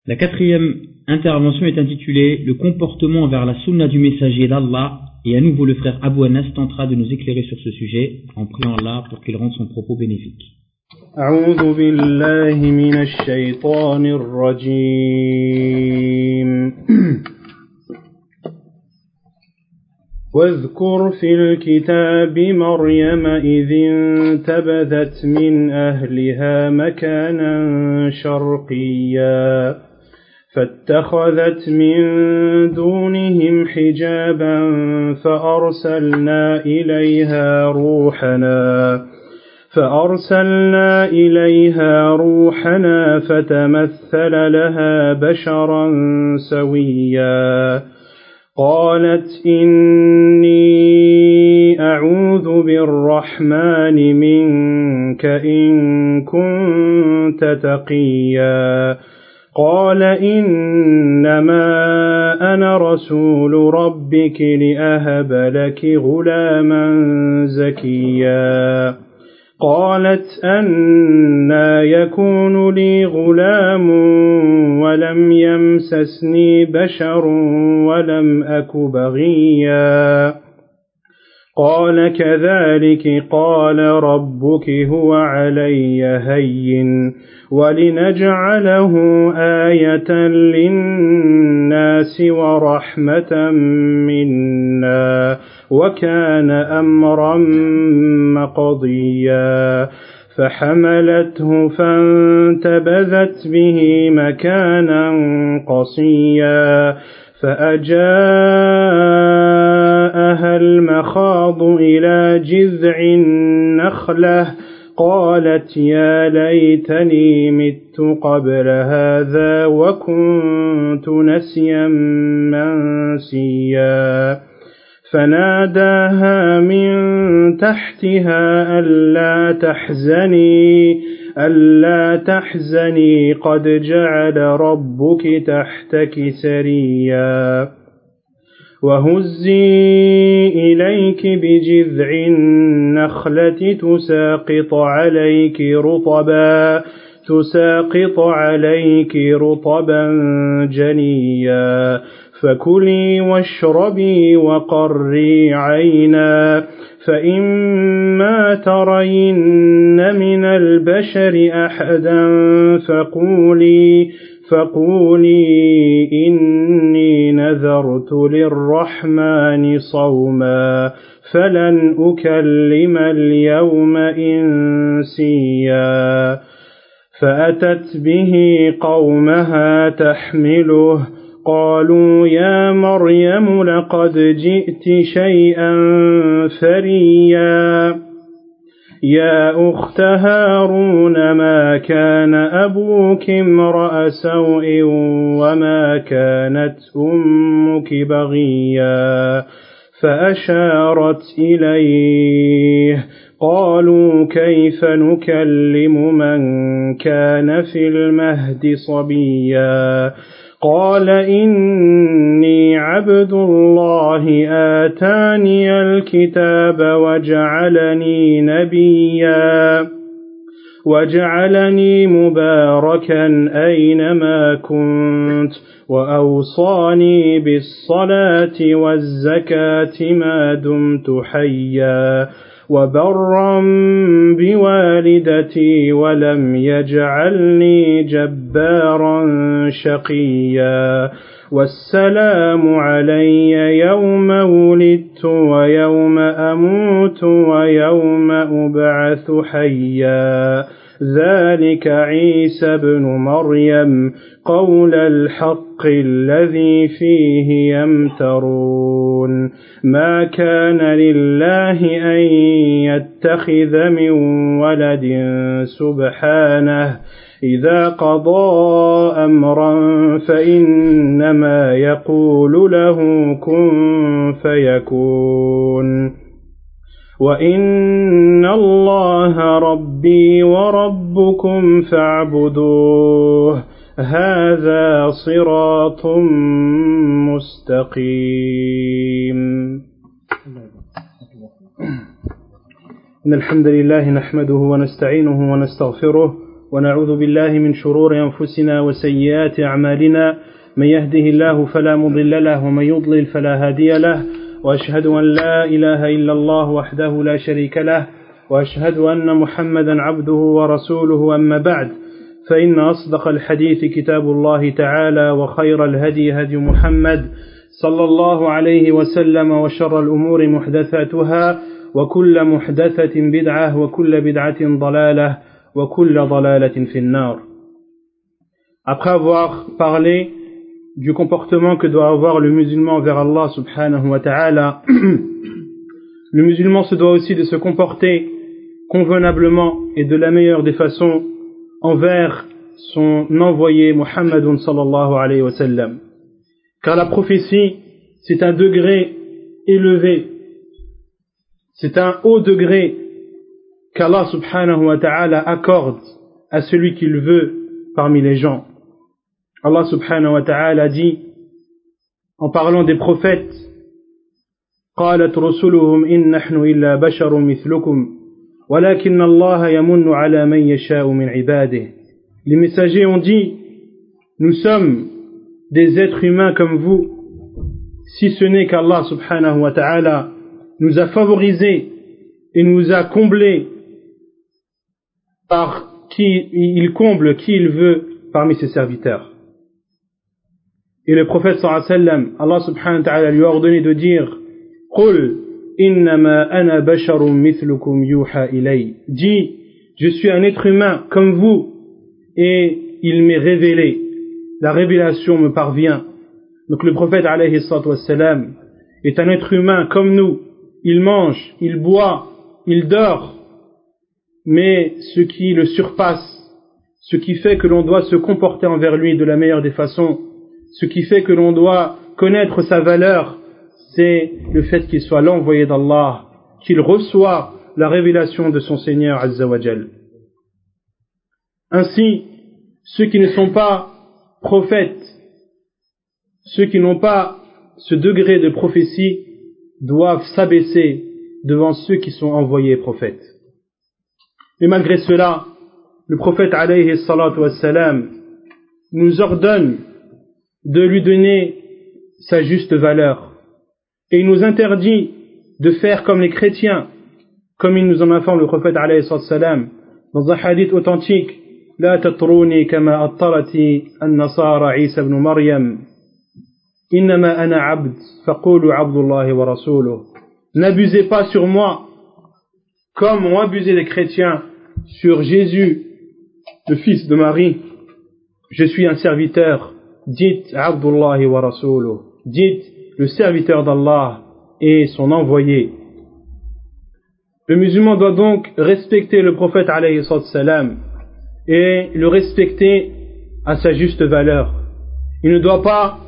La quatrième intervention est intitulée « Le comportement vers la sunna du messager d'Allah » et à nouveau le frère Abou Anas tentera de nous éclairer sur ce sujet en priant Allah pour qu'il rende son propos bénéfique. أعوذ بالله من الشيطان الرجيم واذكر في الكتاب مريم إذ انتبذت من أهلها مكانا شرقيا فاتخذت من دونهم حجابا فأرسلنا إليها روحنا فتمثل لها بشرا سويا قالت إني أعوذ بالرحمن منك إن كنت تقيا قال إنما أنا رسول ربك لأهب لك غلاما زكيا قالت أنى يكون لي غلام ولم يمسسني بشر ولم أك بغيا قال كذلك قال ربك هو علي هين ولنجعله آية للناس ورحمة منا وكان أمرا مقضيا فحملته فانتبذت به مكانا قصيا فأجاءها المخاض إلى جذع النخلة قالت يا ليتني مت قبل هذا وكنت نسيا منسيا فناداها من تحتها ألا تحزني قد جعل ربك تحتك سريا وهزي إليك بجذع النخلة تساقط عليك رطبا جنيا فكلي واشربي وقري عينا فإما ترين من البشر أحدا فقولي إني نذرت للرحمن صوما فلن أكلم اليوم إنسيا فأتت به قومها تحمله قالوا يا مريم لقد جئت شيئا فريا يا أخت هارون ما كان أبوك امرأ سوء وما كانت أمك بغيا فأشارت إليه قالوا كيف نكلم من كان في المهد صبيا قال إني عبد الله آتاني الكتاب وجعلني نبيا وجعلني مباركا أينما كنت وأوصاني بالصلاة والزكاة ما دمت حيا وبرا بوالدتي ولم يجعلني جبارا شقيا والسلام علي يوم ولدت ويوم أموت ويوم أبعث حيا ذلك عيسى بن مريم قول الحق الذي فيه يمترون ما كان لله أن يتخذ من ولد سبحانه إذا قضى أمرا فإنما يقول له كن فيكون وإن الله ربي وربكم فاعبدوه هذا صراط مستقيم. إن الحمد لله نحمده ونستعينه ونستغفره ونعوذ بالله من شرور أنفسنا وسيئات أعمالنا من يهده الله فلا مضل له ومن يضلل فلا هادي له وأشهد أن لا إله إلا الله وحده لا شريك له وأشهد أن محمدا عبده ورسوله أما بعد فإن أصدق الحديث كتاب الله تعالى وخير الهدي هدي محمد صلى الله عليه وسلم وشر الأمور محدثاتها وكل محدثة بدعة وكل بدعة ضلالة وكل ضلالة في النار. Après avoir parlé du comportement que doit avoir le musulman vers Allah subhanahu wa ta'ala, le musulman se doit aussi de se comporter convenablement et de la meilleure des façons envers son envoyé Muhammadun sallallahu alayhi wa sallam. Car la prophétie, c'est un degré élevé, c'est un haut degré qu'Allah subhanahu wa ta'ala accorde à celui qu'il veut parmi les gens. Allah subhanahu wa ta'ala dit, en parlant des prophètes, قالت رسلهم إن نحن إلا بشر مثلكم ولكن الله يمن على من يشاء من عباده. Les messagers ont dit, nous sommes des êtres humains comme vous, si ce n'est qu'Allah subhanahu wa ta'ala nous a favorisés et nous a comblés par qui il comble qui il veut parmi ses serviteurs. Et le prophète sallallahu alayhi wa sallam, Allah subhanahu wa ta'ala lui a ordonné de dire, قُلْ إِنَّمَا أَنَا بَشَرٌ مِثْلُكُمْ يُوحَى إِلَيَّ. Dis, je suis un être humain comme vous et il m'est révélé, la révélation me parvient. Donc le prophète alayhi salatu wassalam est un être humain comme nous, il mange, il boit, il dort, mais ce qui le surpasse, ce qui fait que l'on doit se comporter envers lui de la meilleure des façons, ce qui fait que l'on doit connaître sa valeur, c'est le fait qu'il soit l'envoyé d'Allah, qu'il reçoit la révélation de son Seigneur Azza wa Jal. Ainsi, ceux qui ne sont pas prophètes, ceux qui n'ont pas ce degré de prophétie, doivent s'abaisser devant ceux qui sont envoyés prophètes. Et malgré cela, le prophète alayhi salatu wassalam nous ordonne de lui donner sa juste valeur. Et il nous interdit de faire comme les chrétiens, comme il nous en informe le prophète alayhi salatu wassalam dans un hadith authentique, لا تطروني كما أطرت النصارى عيسى بن مريم إنما أنا عبد فقولوا عبد الله ورسوله. N'abusez pas sur moi comme ont abusé les chrétiens sur Jésus, le fils de Marie. Je suis un serviteur, dites Abdullahi wa Rasuluh, dites le serviteur d'Allah et son envoyé. Le musulman doit donc respecter le prophète alayhi salam et le respecter à sa juste valeur. Il ne doit pas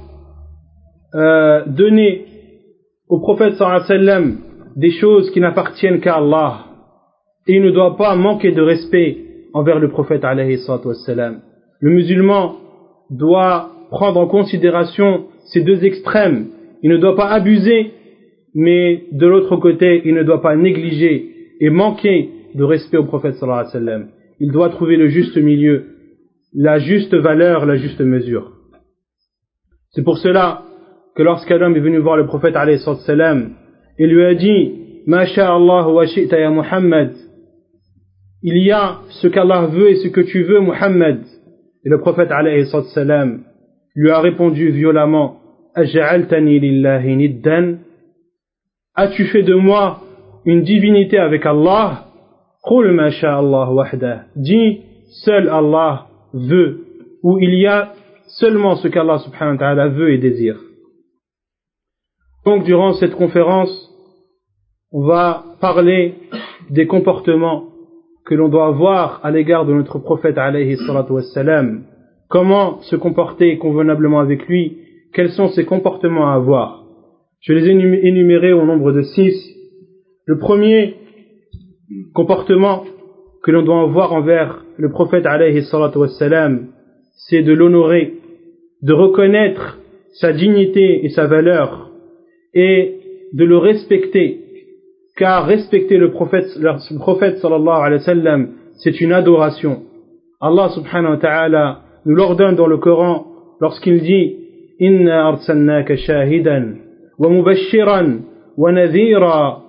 donner au prophète sallallahu alayhi wa sallam des choses qui n'appartiennent qu'à Allah. Et il ne doit pas manquer de respect envers le prophète alayhi wa sallam. Le musulman doit prendre en considération ces deux extrêmes. Il ne doit pas abuser, mais de l'autre côté, il ne doit pas négliger et manquer de respect au prophète sallallahu alayhi wa sallam. Il doit trouver le juste milieu, la juste valeur, la juste mesure. C'est pour cela que lorsqu'un homme est venu voir le prophète alayhi wa sallam, il lui a dit, Ma sha'Allah wa shi'ta ya Muhammad, il y a ce qu'Allah veut et ce que tu veux, Muhammad. Et le prophète alayhi wa sallam lui a répondu violemment, Aj'altani lillahi niddan, as-tu fait de moi une divinité avec Allah? Qul ma sha'Allah wahdah, dis seul Allah veut, ou il y a seulement ce qu'Allah subhanahu wa ta'ala veut et désire. Donc durant cette conférence, on va parler des comportements que l'on doit avoir à l'égard de notre prophète alayhi salatu wassalam, comment se comporter convenablement avec lui, quels sont ses comportements à avoir. Je les ai énumérés au nombre de 6. Le premier comportement que l'on doit avoir envers le prophète alayhi salatu wassalam, c'est de l'honorer, de reconnaître sa dignité et sa valeur et de le respecter, car respecter le prophète sallallahu alayhi wa sallam, c'est une adoration. Allah subhanahu wa ta'ala nous l'ordonne dans le Coran lorsqu'il dit Inna arsalnaka shahidan wa mubashiran wa nadhira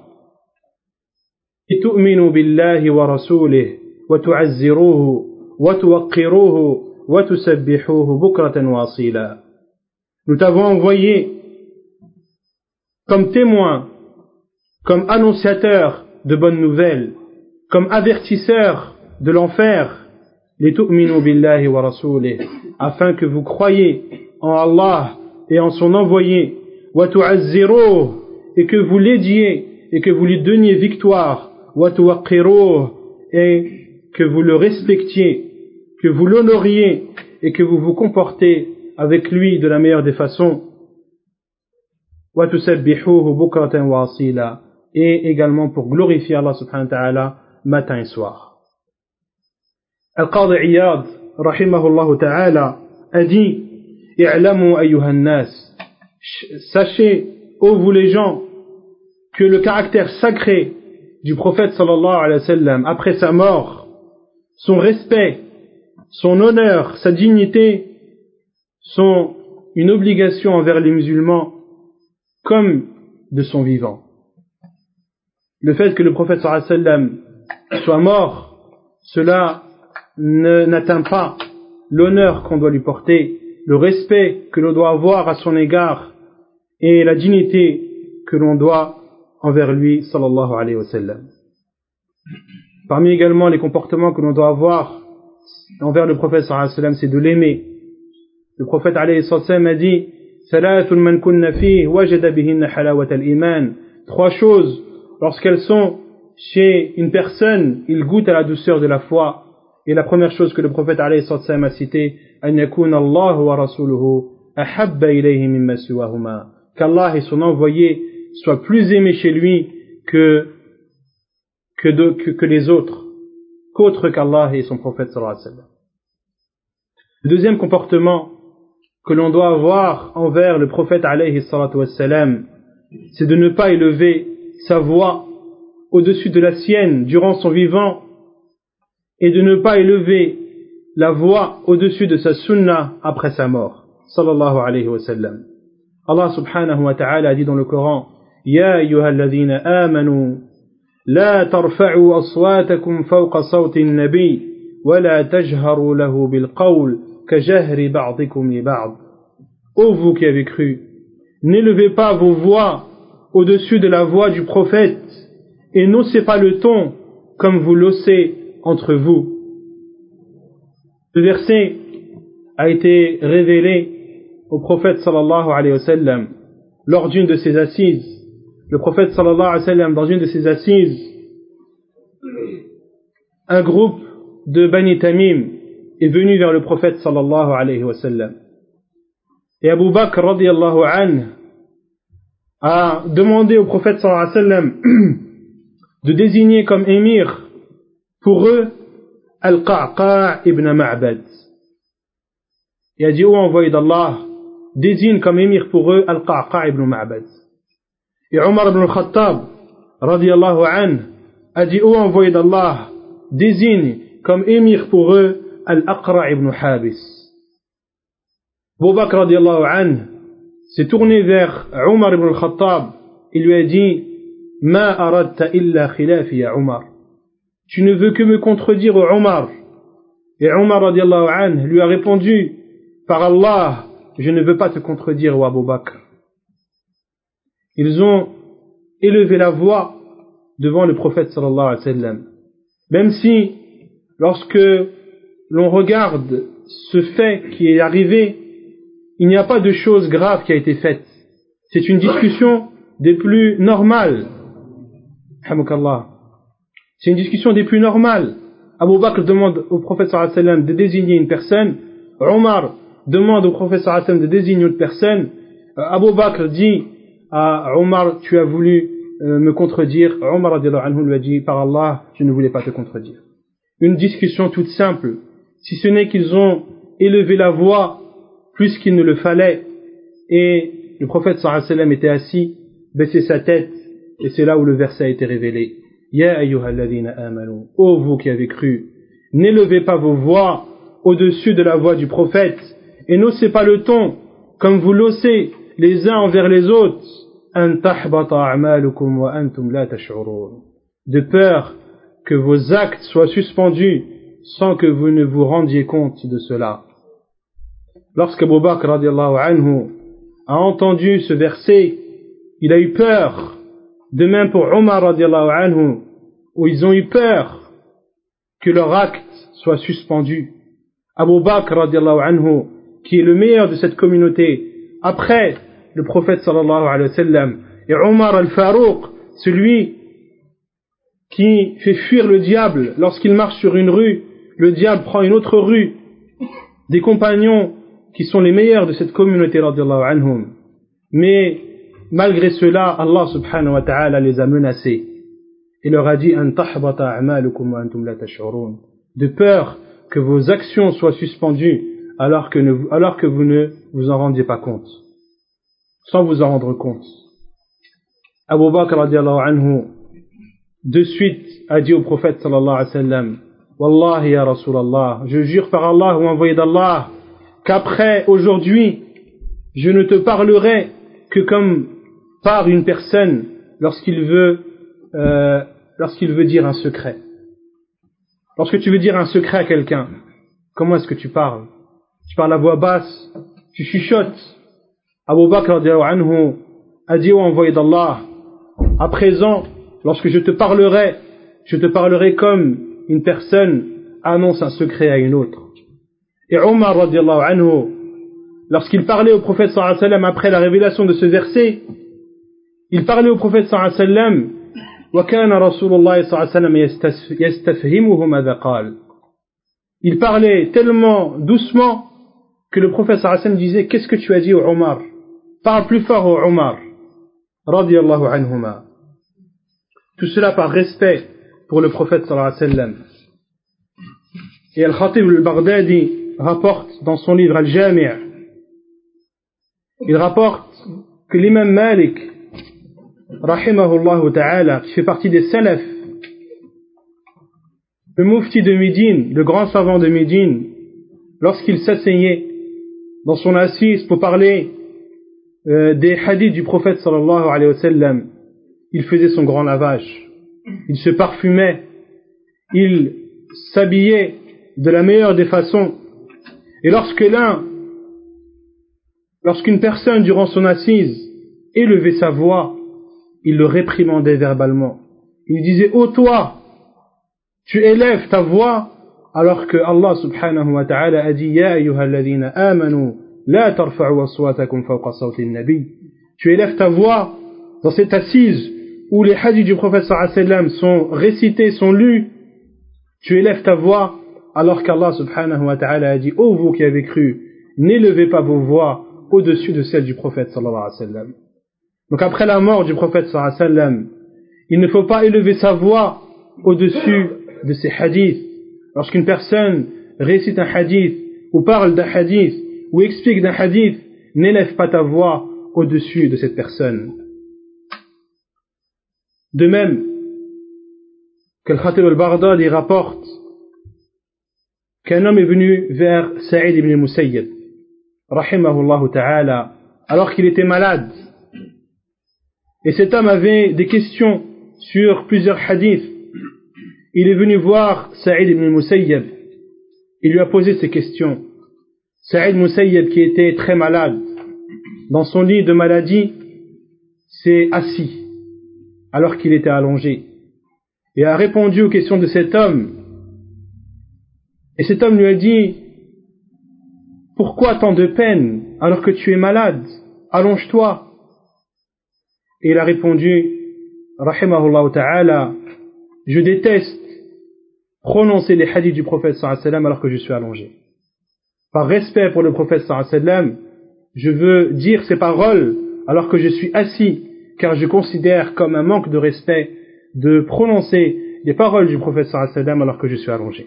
litu'minu billahi wa rasulihi wa tu'azziruhu wa tuwaqqiruhu wa tusabbihuhu bukratan wa asila. Nous t'avons envoyé comme témoin, comme annonciateur de bonnes nouvelles, comme avertisseur de l'enfer, litu'minu billahi wa rasulihi, afin que vous croyiez en Allah et en son envoyé, wa tu'azziruhu, et que vous l'aidiez et que vous lui donniez victoire, wa tuwaqqiruhu, et que vous le respectiez, que vous l'honoriez et que vous vous comportez avec lui de la meilleure des façons. Wa tusabbihuhu bukratan wa asila, et également pour glorifier Allah subhanahu wa ta'ala matin et soir. Al-Qadi Iyad rahimahullah ta'ala a dit i'lamu ayyuhan nas, sachez ô vous les gens que le caractère sacré du prophète sallallahu alayhi wa sallam après sa mort, son respect, son honneur, sa dignité sont une obligation envers les musulmans comme de son vivant. Le fait que le prophète sallallahu alayhi wa sallam soit mort, cela n'atteint pas l'honneur qu'on doit lui porter, le respect que l'on doit avoir à son égard et la dignité que l'on doit envers lui sallallahu alayhi wa sallam. Parmi également les comportements que l'on doit avoir envers le prophète sallallahu alayhi wa sallam, c'est de l'aimer. Le prophète alayhi wa sallam a dit Salathun man kunna fihi wajada bihinna halawat al-iman. Trois choses, lorsqu'elles sont chez une personne, il goûte à la douceur de la foi. Et la première chose que le prophète alayhi wa sallam a cité, an yakuna Allah wa rasuluhu ahabba ilayhi mimma siwahuma, qu'Allah et son envoyé soient plus aimés chez lui que les autres, qu'autre qu'Allah et son prophète sallallahu alayhi wa sallam. Le deuxième comportement que l'on doit avoir envers le prophète alayhi salatu wa sallam, c'est de ne pas élever sa voix au-dessus de la sienne durant son vivant et de ne pas élever la voix au-dessus de sa sunna après sa mort sallallahu alayhi wa sallam. Allah subhanahu wa ta'ala a dit dans le Coran Ya ayyuhalladhina amanu la tarfa'u aswatakum fawqa sawti an-nabi wa la tajharu lahu bil qawl kajahri ba'dikum li ba'd. Ô vous qui avez cru, n'élevez pas vos voix au-dessus de la voix du prophète et n'haussez pas le ton comme vous l'haussez entre vous. Ce verset a été révélé au prophète sallallahu alayhi wa sallam lors d'une de ses assises. Le prophète sallallahu alayhi wa sallam, dans une de ses assises, un groupe de Bani Tamim est venu vers le prophète sallallahu alayhi wa sallam. Et Abu Bakr radiyallahu anhu a demandé au prophète sallallahu alayhi wa sallam de désigner comme émir pour eux Al-Qa'qa' ibn Ma'bad. Il a dit ô envoyé d'Allah, désigne comme émir pour eux Al-Qa'qa' ibn Ma'bad. Et Omar ibn al-Khattab radiyallahu anhu a dit ô envoyé d'Allah, désigne comme émir pour eux Al-Aqra' ibn Habis. Abu Bakr radiyallahu anhu s'est tourné vers Omar ibn al-Khattab et lui a dit Ma aradta illa khilafi ya Omar. Tu ne veux que me contredire, ô Omar. Et Omar radiyallahu anhu lui a répondu Par Allah, je ne veux pas te contredire, ô Abu Bakr. Ils ont élevé la voix devant le prophète sallallahu alayhi wa sallam. Même si, lorsque l'on regarde ce fait qui est arrivé, il n'y a pas de chose grave qui a été faite. C'est une discussion des plus normales. C'est une discussion des plus normales. Abu Bakr demande au prophète sallallahu alayhi wa sallam de désigner une personne. Omar demande au prophète sallallahu alayhi wa sallam de désigner une personne. Abu Bakr dit à Omar, tu as voulu me contredire. Omar radiyallahu anhu lui a dit, par Allah, je ne voulais pas te contredire. Une discussion toute simple, si ce n'est qu'ils ont élevé la voix plus qu'il ne le fallait, et le prophète sallallahu alayhi wa sallam était assis, baissait sa tête, et c'est là où le verset a été révélé. Ya ayyuhalladhina amanu, ô vous qui avez cru, n'élevez pas vos voix au-dessus de la voix du prophète, et n'haussez pas le ton, comme vous l'haussez les uns envers les autres, de peur que vos actes soient suspendus sans que vous ne vous rendiez compte de cela. Lorsqu'Abu Bakr radiallahu anhu a entendu ce verset, il a eu peur. De même pour Omar radiallahu anhu, où ils ont eu peur que leur acte soit suspendu. Abu Bakr radiallahu anhu, qui est le meilleur de cette communauté, après le prophète sallallahu alayhi wa sallam, et Omar al-Farouq, celui qui fait fuir le diable lorsqu'il marche sur une rue, le diable prend une autre rue, des compagnons qui sont les meilleurs de cette communauté radiallahu anhum. Mais malgré cela, Allah subhanahu wa ta'ala les a menacés et leur a dit de peur que vos actions soient suspendues alors que vous ne vous en rendiez pas compte, sans vous en rendre compte. Abu Bakr radiallahu anhu de suite a dit au prophète sallallahu alayhi wa sallam, Wallahi ya Rasulallah, je jure par Allah ou envoyé d'Allah qu'après aujourd'hui je ne te parlerai que comme par une personne lorsqu'il veut dire un secret. Lorsque tu veux dire un secret à quelqu'un, comment est-ce que tu parles? Tu parles à voix basse, tu chuchotes. Abu Bakr radiallahu anhu a dit au envoyé d'Allah, à présent, lorsque je te parlerai comme une personne annonce un secret à une autre. Et Omar radiallahu anhu, lorsqu'il parlait au prophète sallallahu alayhi wa sallam après la révélation de ce verset, il parlait au prophète sallallahu alayhi wa sallam, وَكَانَ رَسُولُ اللَّهِ صَلَّى اللَّهُ عَلَيْهِ وَسَلَّمَ يَسْتَفْهِمُهُ مَاذَا قَالَ. Il parlait tellement doucement que le prophète sallallahu alayhi wa sallam disait, qu'est-ce que tu as dit au Omar? Parle plus fort au Omar radiallahu anhuma. Tout cela par respect pour le prophète sallallahu alayhi wa sallam. Et Al-Khatib al-Baghdadi rapporte dans son livre Al-Jami', il rapporte que l'imam Malik rahimahullah ta'ala, qui fait partie des salaf, le mufti de Médine, le grand savant de Médine, lorsqu'il s'asseyait dans son assise pour parler des hadiths du prophète sallallahu alayhi wa sallam, il faisait son grand lavage, il se parfumait, il s'habillait de la meilleure des façons. Et lorsqu'une personne durant son assise élevait sa voix, il le réprimandait verbalement. Il disait, ô toi, tu élèves ta voix, alors que Allah subhanahu wa ta'ala a dit, ya ayyuhalladhina amanu, la tarfa'u aswatakum fawqa sawti an-nabi. Tu élèves ta voix dans cette assise où les hadiths du prophète sallallahu alayhi wa sallam sont récités, sont lus. Tu élèves ta voix alors qu'Allah subhanahu wa ta'ala a dit, ô vous qui avez cru, n'élevez pas vos voix au-dessus de celle du prophète sallallahu alayhi wa sallam. Donc après la mort du prophète sallallahu alayhi wa sallam, il ne faut pas élever sa voix au-dessus de ces hadiths. Lorsqu'une personne récite un hadith, ou parle d'un hadith, ou explique d'un hadith, n'élève pas ta voix au-dessus de cette personne. De même, que le Khatib al-Baghdadi rapporte qu'un homme est venu vers Saïd ibn Musayyib, rahimahullah ta'ala, alors qu'il était malade. Et cet homme avait des questions sur plusieurs hadiths. Il est venu voir Saïd ibn Musayyib. Il lui a posé ces questions. Saïd ibn Musayyib, qui était très malade, dans son lit de maladie, s'est assis alors qu'il était allongé et a répondu aux questions de cet homme. Et cet homme lui a dit, pourquoi tant de peine alors que tu es malade? Allonge-toi. Et il a répondu, rahimahullah ta'ala, je déteste prononcer les hadiths du prophète sallallahu alayhi wa sallam alors que je suis allongé. Par respect pour le prophète sallallahu alayhi wa sallam, je veux dire ces paroles alors que je suis assis, car je considère comme un manque de respect de prononcer les paroles du prophète sallallahu alayhi wa sallam alors que je suis allongé.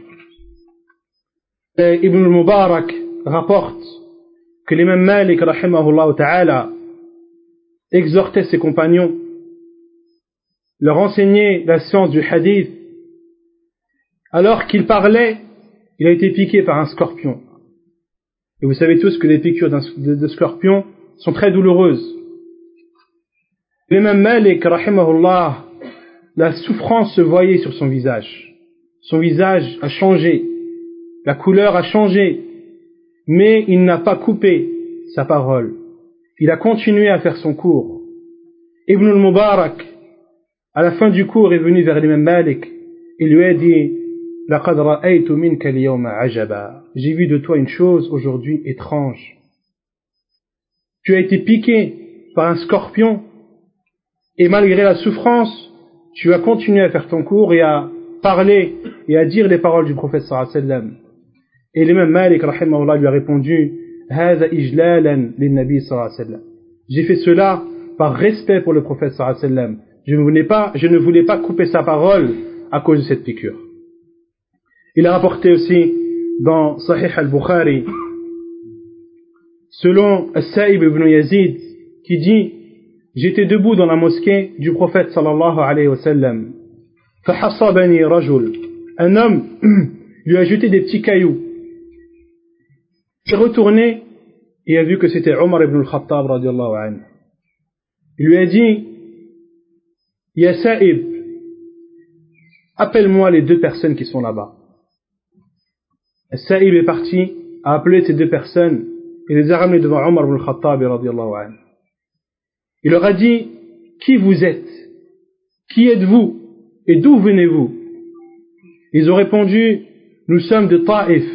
Et Ibn al-Mubarak rapporte que l'imam Malik rahimahullah ta'ala exhortait ses compagnons, leur enseignait la science du hadith, alors qu'il parlait il a été piqué par un scorpion. Et vous savez tous que les piqûres de scorpion sont très douloureuses. L'imam Malik, rahimahullah, la souffrance se voyait sur son visage. Son visage a changé, la couleur a changé, mais il n'a pas coupé sa parole. Il a continué à faire son cours. Ibn al-Mubarak, à la fin du cours, est venu vers l'imam Malik et lui a dit: لَقَدْ رَأَيْتُ مِنْكَ الْيَوْمَ عَجَبًا. J'ai vu de toi une chose aujourd'hui étrange. Tu as été piqué par un scorpion et malgré la souffrance, tu as continué à faire ton cours et à parler et à dire les paroles du prophète sallallahu alayhi wa sallam. Et l'imam Malik rahimahullah lui a répondu: هَذَا إِجْلَالًا لِلنَّبِي صلى الله عليه وسلم. J'ai fait cela par respect pour le prophète sallallahu alayhi wa sallam. Je ne voulais pas couper sa parole à cause de cette piqûre. Il a rapporté aussi dans Sahih al-Bukhari, selon As-Sa'ib ibn Yazid, qui dit: j'étais debout dans la mosquée du prophète sallallahu alayhi wa sallam. فَحَصَبَنِي رَجُلٌ. Un homme lui a jeté des petits cailloux. Il s'est retourné et a vu que c'était Omar ibn al-Khattab radiyallahu anhu. Il lui a dit: Ya Sa'ib, appelle-moi les deux personnes qui sont là-bas. Sa'ib est parti, a appelé ces deux personnes et les a ramenés devant Omar ibn al-Khattab radiyallahu anhu. Il leur a dit: qui vous êtes? Qui êtes-vous? Et d'où venez-vous? Ils ont répondu: nous sommes de Taïf.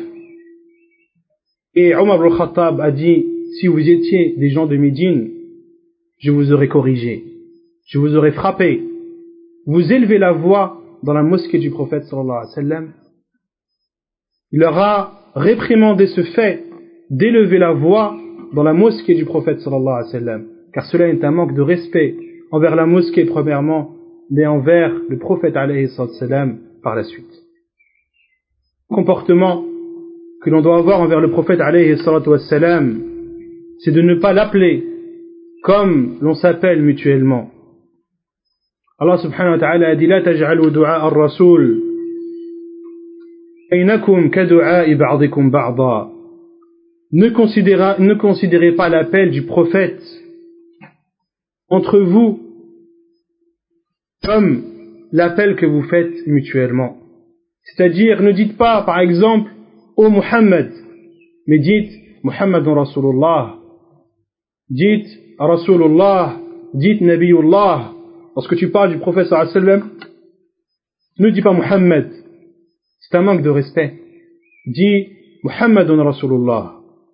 Et Omar ibn al-Khattab a dit: si vous étiez des gens de Médine, je vous aurais corrigé, je vous aurais frappé. Vous élevez la voix dans la mosquée du prophète sallallahu alayhi wa sallam. Il leur a réprimandé ce fait d'élever la voix dans la mosquée du prophète sallallahu alayhi wa sallam, car cela est un manque de respect envers la mosquée premièrement, mais envers le prophète alayhi sallam par la suite. Comportement que l'on doit avoir envers le prophète alayhi sallam, c'est de ne pas l'appeler comme l'on s'appelle mutuellement. Allah subhanahu wa ta'ala a dit: la taj'alu du'a ar-rasul bainakum ka du'a ba'dikum ba'da. Ne considérez pas l'appel du prophète entre vous comme l'appel que vous faites mutuellement. C'est-à-dire, ne dites pas, par exemple, ô Muhammad, mais dites Muhammadun Rasulullah, dites Rasulullah, dites Nabiullah. Lorsque tu parles du prophète sallallahu alayhi wa sallam, ne dis pas Muhammad, c'est un manque de respect. Dis Muhammadun Rasulullah.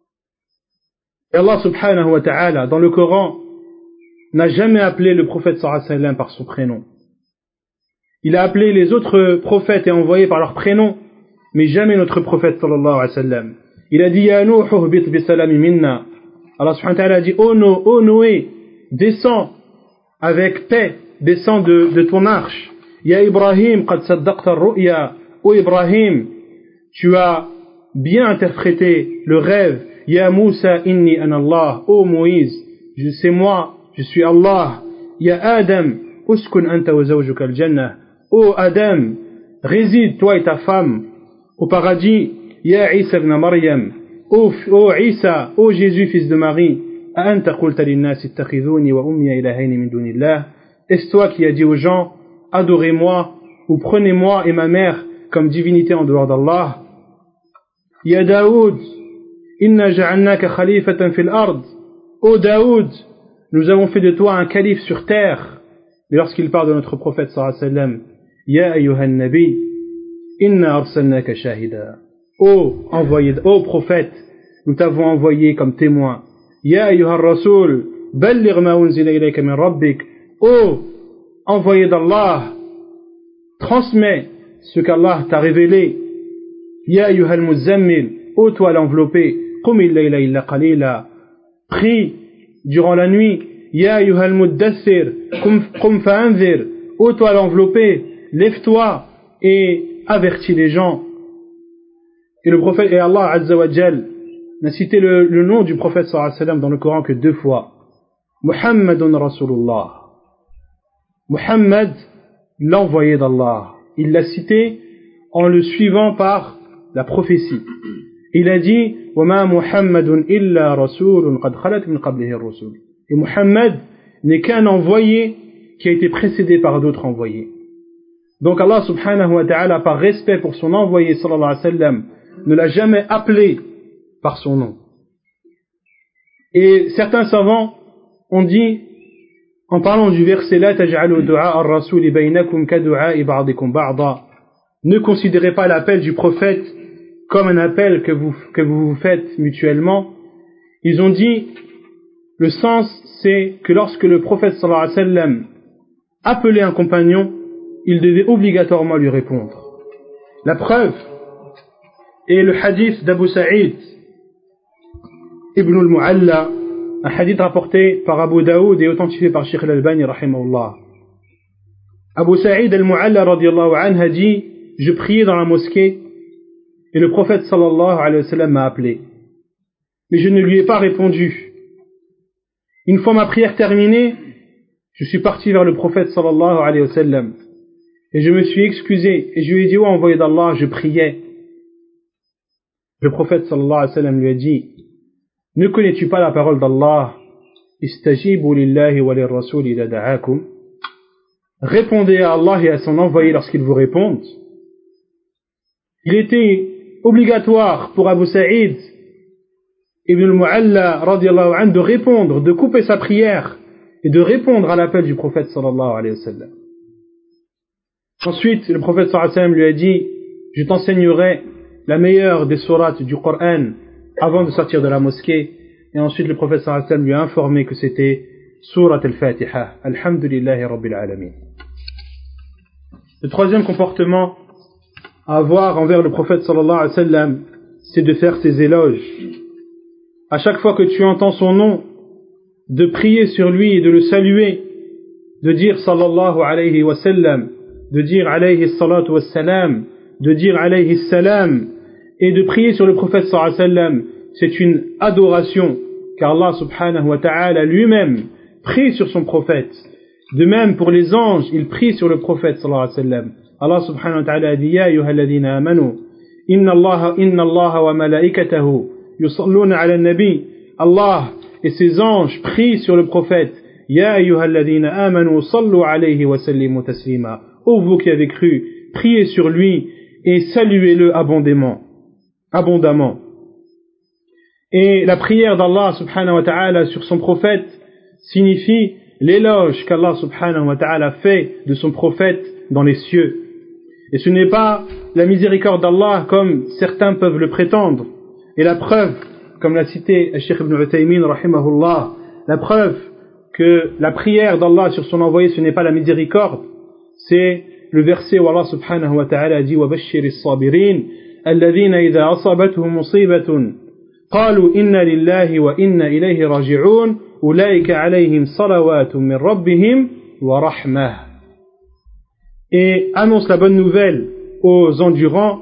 Et Allah subhanahu wa ta'ala, dans le Coran, n'a jamais appelé le prophète sallallahu alayhi wa sallam par son prénom. Il a appelé les autres prophètes et envoyés par leur prénom, mais jamais notre prophète sallallahu alayhi wa sallam. Il a dit: Ya Nuh, uhbit bi salami minna. Allah subhanahu wa ta'ala a dit: ô Noé, descends avec paix, descends de ton arche. Ya Ibrahim, qad saddaqta ar-ru'ya. Ô Ibrahim, tu as bien interprété le rêve. Ya Moussa, inni ana Allah. Ô Moïse, c'est moi, je suis Allah. Ya Adam, uskun anta wa zawjuka al-jannah. Ô Adam, réside toi et ta femme au paradis. Ya Isa ibn Maryam. Ô Isa, ô Jésus, fils de Marie. Anta qulta lin-nas ittakhidhuni wa ummi ilahayn min dunillah. Est-ce toi qui as dit aux gens: adorez-moi ou prenez-moi et ma mère comme divinité en dehors d'Allah? Ya Daoud, inna ja'alnaka khalifatan fil ard. Ô Daoud, nous avons fait de toi un calife sur terre. Mais lorsqu'il parle de notre prophète sallallahu alayhi wa sallam, Ya ayyuhan nabi, inna arsalnaka shahida. Ô prophète, nous t'avons envoyé comme témoin. Ya ayyuhar rasul, balligh ma unzila ilayka min rabbik. Ô envoyé d'Allah, transmets ce qu'Allah t'a révélé. Ya ayyuhal muzammil, ô toi l'enveloppé, qumil layla illa qalila. Prie durant la nuit. Ya ayyuhal muddassir, qum fa'anzir. Ô toi l'enveloppé, lève-toi et avertis les gens. Et le prophète, et Allah Azza wa Jal n'a cité le nom du prophète sallallahu alayhi wa sallam dans le Coran que 2 fois. Muhammadun Rasulullah. Muhammad, l'envoyé d'Allah. Il l'a cité en le suivant par la prophétie. Il a dit وَمَا مُحَمَّدٌ إِلَّا رَسُولٌ قَدْ خَلَتْ مِنْ قَبْلِهِ الرُّسُلُ. Et Muhammad n'est qu'un envoyé qui a été précédé par d'autres envoyés. Donc Allah subhanahu wa ta'ala, par respect pour son envoyé sallallahu alayhi wa sallam, ne l'a jamais appelé par son nom. Et certains savants ont dit, en parlant du verset la taj'alu du'a ar-rasul bainakum ka du'a ba'dikum ba'da, ne considérez pas l'appel du prophète comme un appel que vous faites mutuellement. Ils ont dit, le sens c'est que lorsque le prophète sallallahu alayhi wa sallam appelait un compagnon, il devait obligatoirement lui répondre. La preuve est le hadith d'Abu Sa'id ibn al-Mu'alla, un hadith rapporté par Abu Daoud et authentifié par Sheikh al-Albani rahimahullah. Abu Sa'id al-Mu'alla radiyallahu anhu a dit, je priais dans la mosquée et le prophète sallallahu alayhi wa sallam m'a appelé, mais je ne lui ai pas répondu. Une fois ma prière terminée, je suis parti vers le prophète sallallahu alayhi wa sallam et je me suis excusé et je lui ai dit, ô envoyé d'Allah, je priais. Le prophète sallallahu alayhi wa sallam lui a dit, ne connais-tu pas la parole d'Allah, istajibu lillahi wa lirrasul idha da'akum, répondez à Allah et à son envoyé lorsqu'ils vous répondent. Il était obligatoire pour Abu Sa'id ibn al-Mu'alla radiyallahu anhu de répondre, de couper sa prière et de répondre à l'appel du prophète sallallahu alayhi wa sallam. Ensuite, le prophète sallallahu alayhi wa sallam lui a dit, je t'enseignerai la meilleure des sourates du Coran avant de sortir de la mosquée. Et ensuite, le prophète sallallahu alayhi wa sallam lui a informé que c'était Surat al-Fatiha. Alhamdulillahi Rabbil Alamin. Le troisième comportement à avoir envers le prophète sallallahu alayhi wa sallam, c'est de faire ses éloges. À chaque fois que tu entends son nom, de prier sur lui et de le saluer, de dire sallallahu alayhi wa sallam, de dire alayhi salatu wa salam, de dire alayhi salam, et de prier sur le prophète sallallahu alayhi wa sallam, c'est une adoration, car Allah subhanahu wa ta'ala lui-même prie sur son prophète. De même pour les anges, ils prient sur le prophète sallallahu alayhi wa sallam. Allah subhanahu wa ta'ala a dit, ya ayyuhalladhina amanu, inna Allah wa malaikatahu yusalluna ala nabi. Allah et ses anges prient sur le prophète. Ya ayyuhalladhina amanu sallu alayhi wa sallimu taslima. Ô vous qui avez cru, priez sur lui et saluez-le abondamment. Et la prière d'Allah subhanahu wa ta'ala sur son prophète signifie l'éloge qu'Allah subhanahu wa ta'ala fait de son prophète dans les cieux. Et ce n'est pas la miséricorde d'Allah comme certains peuvent le prétendre. Et la preuve, comme l'a cité Cheikh Ibn Uthaymin rahimahullah, la preuve que la prière d'Allah sur son envoyé ce n'est pas la miséricorde, c'est le verset où Allah subhanahu wa ta'ala dit وَبَشِّرِ الصَّابِرِينَ الَّذِينَ إِذَا أَصَابَتْهُمْ مُصِيبَةٌ قَالُوا إِنَّا لِلَّهِ وَإِنَّا إِلَيْهِ رَاجِعُونَ أُولَئِكَ عَلَيْهِمْ صَلَوَاتٌ مِّن رَّبِّهِمْ وَرَحْمَةٌ. Et annonce la bonne nouvelle aux endurants,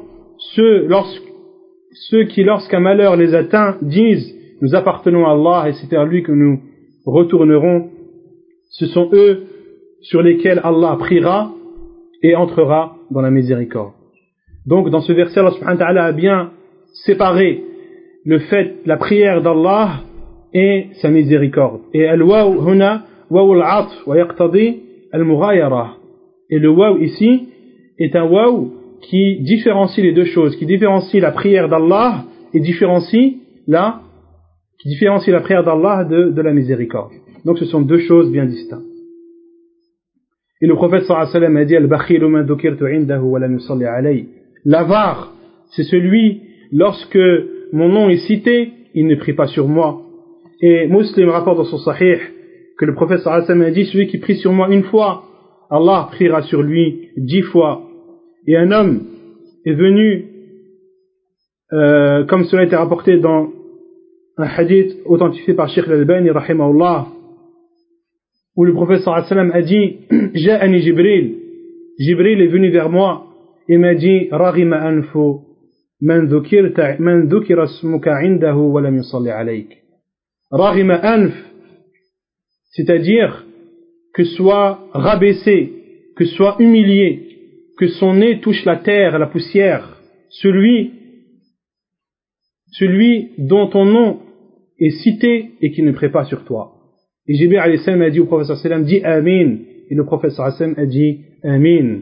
ceux qui lorsqu'un malheur les atteint disent nous appartenons à Allah et c'est vers lui que nous retournerons. Ce sont eux sur lesquels Allah priera et entrera dans la miséricorde. Donc dans ce verset, Allah subhanahu wa ta'ala a bien séparé le fait, la prière d'Allah et sa miséricorde. Et al-waw huna waw al-'atf wa yaqtadi al-mughayara. Et le waw ici est un waw qui différencie les deux choses, qui différencie la prière d'Allah et différencie la prière d'Allah de la miséricorde. Donc ce sont deux choses bien distinctes. Et le prophète sallallahu alayhi wa sallam a dit al-bakhilu man dhukirtu 'indahu wa lam yusalli alayhi. L'avare, c'est celui lorsque mon nom est cité, il ne prie pas sur moi. Et Muslim rapporte dans son sahih que le prophète sallallahu alayhi wa sallam a dit celui qui prie sur moi une fois, Allah priera sur lui 10 fois. Et un homme est venu, comme cela a été rapporté dans un hadith authentifié par Sheikh al-Albani rahimahullah, où le prophète sallallahu alayhi wa sallam a dit Ja'ani Jibril. Jibril est venu vers moi et m'a dit Raghima anfu man dhukira ismuka 'indahu wa lam yusalli alayk. Raghima anf, c'est-à-dire que soit rabaissé, que soit humilié, que son nez touche la terre, la poussière, celui celui dont ton nom est cité et qui ne prie pas sur toi. Et Jibril alayhi salam a dit au prophète sallallahu alayhi wa sallam, dis Amin. Et le prophète sallallahu alayhi wa sallam a dit Amin.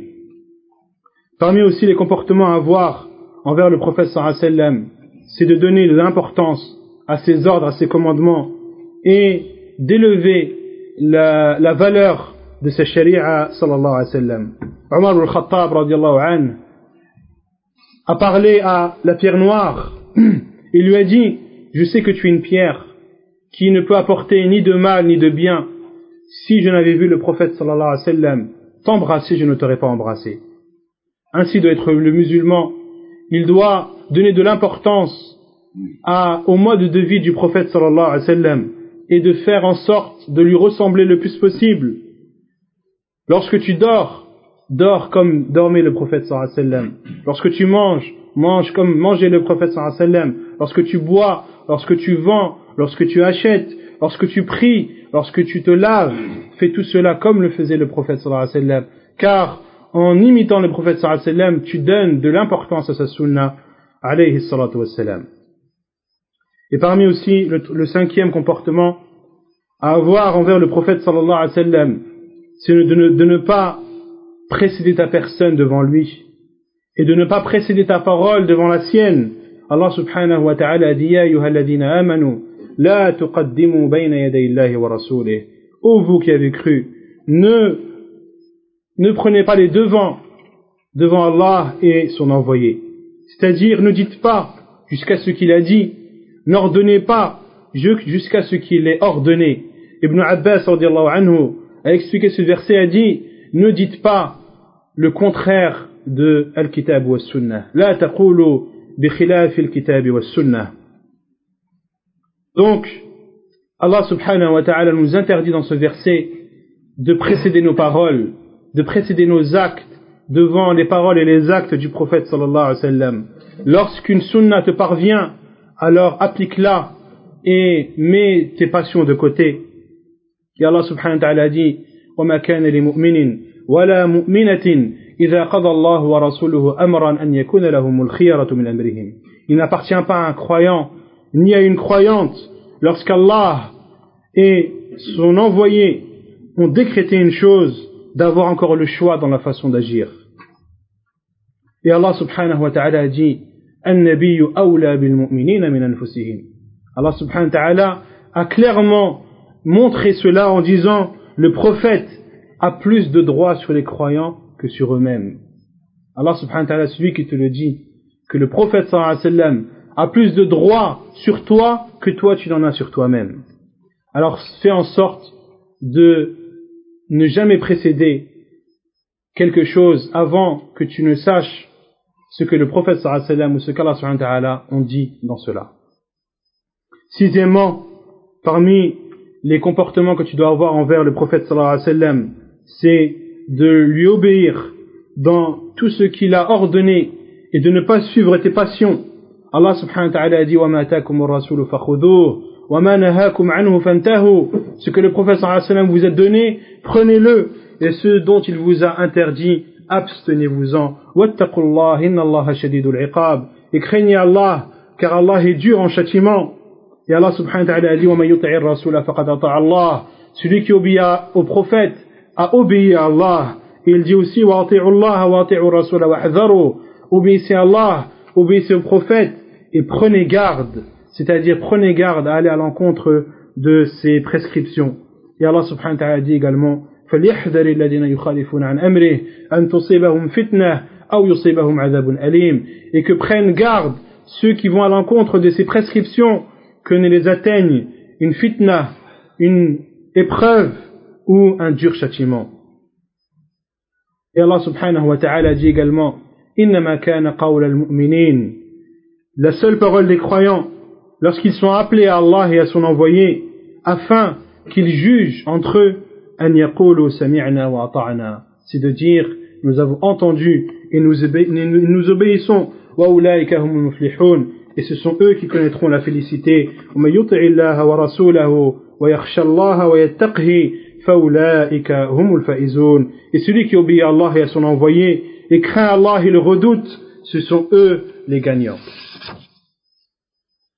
Parmi aussi les comportements à avoir envers le prophète sallallahu alayhi wa sallam, c'est de donner de l'importance à ses ordres, à ses commandements, et d'élever la valeur de sa sharia sallallahu alayhi wa sallam. Omar al-Khattab radiyallahu anhu a parlé à la pierre noire. Il lui a dit, je sais que tu es une pierre qui ne peut apporter ni de mal ni de bien. Si je n'avais vu le prophète sallallahu alayhi wa sallam t'embrasser, je ne t'aurais pas embrassé. Ainsi doit être le musulman. Il doit donner de l'importance au mode de vie du prophète sallallahu alayhi wa sallam et de faire en sorte de lui ressembler le plus possible. Lorsque tu dors comme dormait le prophète sallallahu alayhi wa sallam. Lorsque tu mange comme mangeait le prophète sallallahu alayhi wa sallam. Lorsque tu bois, lorsque tu vends, lorsque tu achètes, lorsque tu pries, lorsque tu te laves, fais tout cela comme le faisait le prophète sallallahu alayhi wa sallam. Car en imitant le prophète sallallahu alayhi wa sallam, tu donnes de l'importance à sa sunna alayhi salatu wa sallam. Et parmi aussi le cinquième comportement à avoir envers le prophète sallallahu alayhi wa sallam, c'est de ne pas précéder ta personne devant lui et de ne pas précéder ta parole devant la sienne. Allah subhanahu wa ta'ala a dit ya ayyuhalladhina amanu la tuqaddimu bayna yaday Allahi wa rasulih. Ô vous qui avez cru, ne prenez pas les devants devant Allah et son envoyé. C'est-à-dire, ne dites pas jusqu'à ce qu'il a dit, n'ordonnez pas jusqu'à ce qu'il ait ordonné. Ibn Abbas radiyallahu anhu a expliqué ce verset, a dit, ne dites pas le contraire de al-kitab wa sunnah. La taqulu bi khilaf al-kitab wa sunnah. Donc, Allah subhanahu wa ta'ala nous interdit dans ce verset de précéder nos paroles, de précéder nos actes devant les paroles et les actes du prophète sallallahu alayhi wa sallam. Lorsqu'une sunna te parvient, alors applique-la et mets tes passions de côté. Et Allah subhanahu wa ta'ala dit وَمَا كَانَ لِمُؤْمِنٍ وَلَا مُؤْمِنَةٍ إِذَا قَضَى اللَّهُ وَرَسُولُهُ أَمْرًا أَنْ يَكُونَ لَهُمُ الْخِيَرَةُ مِنْ أَمْرِهِمْ. Il n'appartient pas à un croyant ni à une croyante lorsqu'Allah et son envoyé ont décrété une chose d'avoir encore le choix dans la façon d'agir. Et Allah subhanahu wa ta'ala dit النبي أولى بالمؤمنين من أنفسهم. Allah subhanahu wa ta'ala a clairement montré cela en disant le prophète a plus de droits sur les croyants que sur eux-mêmes. Allah subhanahu wa ta'ala, celui qui te le dit, que le prophète sallallahu alayhi wa sallam a plus de droits sur toi que toi tu n'en as sur toi-même. Alors fais en sorte de ne jamais précéder quelque chose avant que tu ne saches ce que le prophète sallallahu alayhi wa sallam ou ce qu'Allah subhanahu wa ta'ala ont dit dans cela. Sixièmement, parmi les comportements que tu dois avoir envers le prophète sallallahu alayhi wa sallam, c'est de lui obéir dans tout ce qu'il a ordonné et de ne pas suivre tes passions. Allah subhanahu wa ta'ala a dit وَمَا أَتَاكُمُ الرَّسُولُ فَخُذُوهُ وَمَا نَهَاكُمْ عَنْهُ فَانْتَهُوا. Ce que le prophète sallallahu alayhi wa sallam vous a donné, prenez-le, et ce dont il vous a interdit, abstenez-vous-en. وَاتَّقُوا اللَّهِ إِنَّ اللَّهَ شَدِيدُ الْعِقَابِ. Et craignez Allah, car Allah est dur en châtiment. Et Allah subhanahu wa ta'ala a dit وَمَن يُطِعِ الرَّسُولَ فَقَدْ أَطَاعَ اللَّهَ. Celui qui obéit au prophète a obéi à Allah. Et il dit aussi وَأَطِيعُوا اللَّهَ وَأَطِيعُوا الرَّسُولَ وَاحْذَرُوا. Obéissez à Allah, obéissez au prophète et prenez garde, c'est-à-dire prenez garde à aller à l'encontre de ses prescriptions. Et Allah subhanahu wa ta'ala dit également فَلْيَحْذَرِ الَّذِينَ يُخَالِفُونَ عَنْ أَمْرِهِ أَنْ تُصِيبَهُمْ فِتْنَةٌ أَوْ يُصِيبَهُمْ عَذَابٌ أَلِيمٌ. Et que prennent garde ceux qui vont à l'encontre de ses prescriptions, que ne les atteigne une fitna, une épreuve ou un dur châtiment. Et Allah subhanahu wa ta'ala dit également إِنَّمَا كَانَ قَوْلَ الْمُؤْمِنِينَ. La seule parole des croyants lorsqu'ils sont appelés à Allah et à son envoyé afin qu'ils jugent entre eux أَنْ يَقُولُوا سَمِعْنَا وَأَطَعْنَا, c'est de dire nous avons entendu et nous obéissons وَأُولَٰئِكَ هُمُ الْمُفْلِحُونَ, et ce sont eux qui connaîtront la félicité. وَمَن يُطِعِ اللَّهَ وَرَسُولَهُ وَيَخْشَى اللَّهَ وَيَتَّقْهِ فَأُولَٰئِكَ هُمُ الْفَائِزُونَ. Et celui qui obéit à Allah et à son envoyé et craint Allah et le redoute, ce sont eux les gagnants.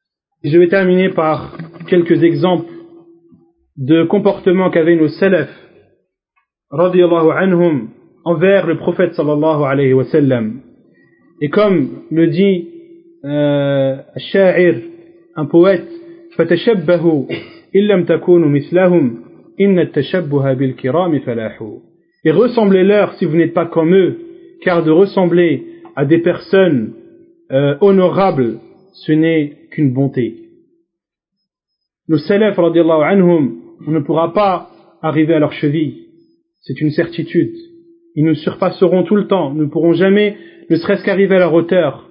Je vais terminer par quelques exemples de comportements qu'avaient nos salaf radiyallahu anhum envers le prophète sallallahu alayhi wa sallam. Et comme le dit Sha'ir, un poète, فَتَشَبَّهُوا إِلَّمْ تَكُونُوا مِثْلَهُمْ إِنَّ التَّشَبُّهَ بِالْكِرَامِ فَلَاحُوا. Et ressemblez-leur si vous n'êtes pas comme eux, car de ressembler à des personnes honorables, ce n'est qu'une bonté. Nos salaf radiyallahu anhum, on ne pourra pas arriver à leur cheville, c'est une certitude. Ils nous surpasseront tout le temps, nous ne pourrons jamais, ne serait-ce qu'arriver à leur hauteur.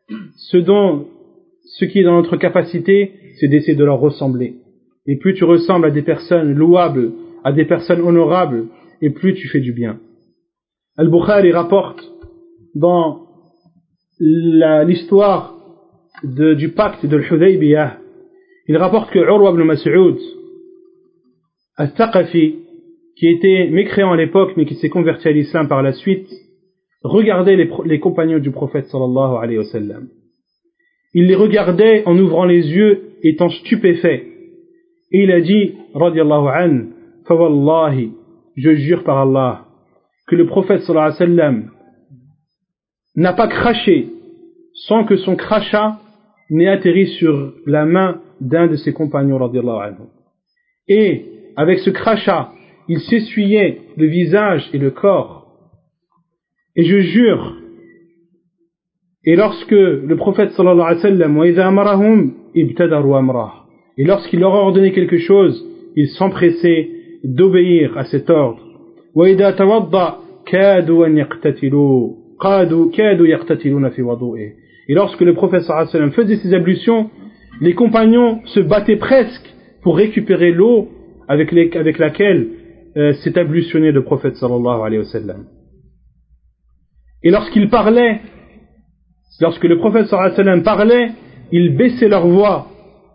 Ce qui est dans notre capacité, c'est d'essayer de leur ressembler. Et plus tu ressembles à des personnes louables, à des personnes honorables, et plus tu fais du bien. Al-Bukhari rapporte dans l'histoire du pacte de l'Hudaybiyah, il rapporte que Urwa ibn Mas'ud al-Thaqafi, qui était mécréant à l'époque mais qui s'est converti à l'islam par la suite, regardait les compagnons du prophète sallallahu alayhi wa sallam. Il les regardait en ouvrant les yeux, étant stupéfait. Et il a dit, radiyallahu an, fa wallahi, je jure par Allah, que le prophète sallallahu alayhi wa sallam n'a pas craché sans que son crachat n'ait atterri sur la main d'un de ses compagnons, radiyallahu anhu. Et avec ce crachat, il s'essuyait le visage et le corps. Et je jure, et lorsque le prophète sallallahu alayhi wa sallam, wa idha amarahum ibtadaru amrah, et lorsqu'il leur a ordonné quelque chose, ils s'empressaient d'obéir à cet ordre. Wa idha tawadda kadu an yaqtatilu kadu yaqtatiluna fi wudu'ihi. Et lorsque le prophète sallallahu alayhi wa sallam faisait ses ablutions, les compagnons se battaient presque pour récupérer l'eau avec laquelle s'est ablutionné le prophète sallallahu alayhi wa sallam. Et lorsque le prophète sallallahu alayhi wa sallam parlait, ils baissaient leur voix